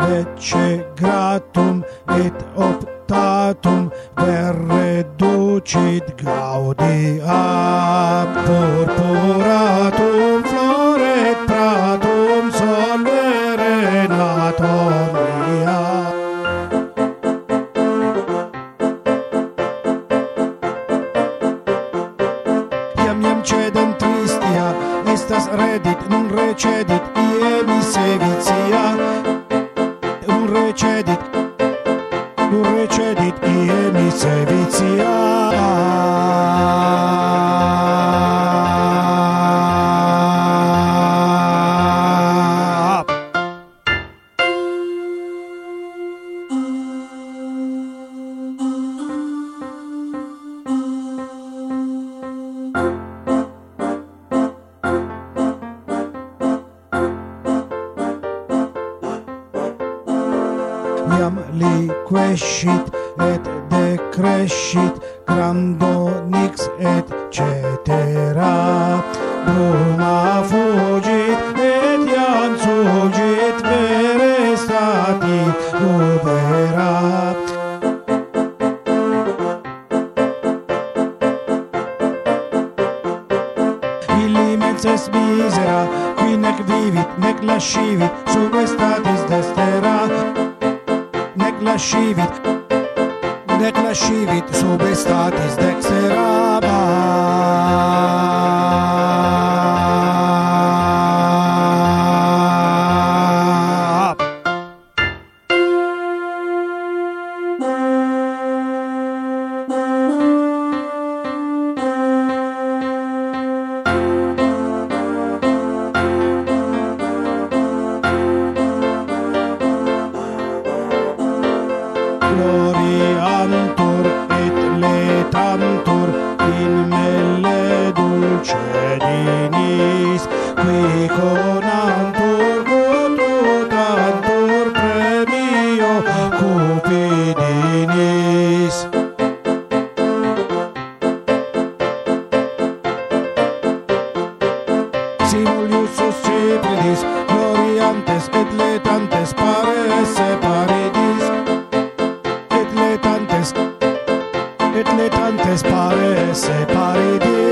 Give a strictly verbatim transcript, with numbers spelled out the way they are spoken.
ecce gratum et optatum verre ducit gaudia. Purpuratum floret pratum solvere anatomia. Iam iam cedem tristia, estas redit, nun recedit, iemi sevitia. Nun recedit, nun recedit, iemi sevitia. Iam liquescit et decrescit grandonix et cetera. Bruma fugit et iam sugit vere stati ubera. Illi menses misera, qui nec vivit, nec lascivit, sub statis destera. Nec lascivit, nec lascivit, sub statis dextera. Gloriantur et letantur in melle dulcedinis, qui conantur quotutantur premio cupidinis. Simulius suscipridis, gloriantes et letantes paresse paridis. Et letantes paresse paridis.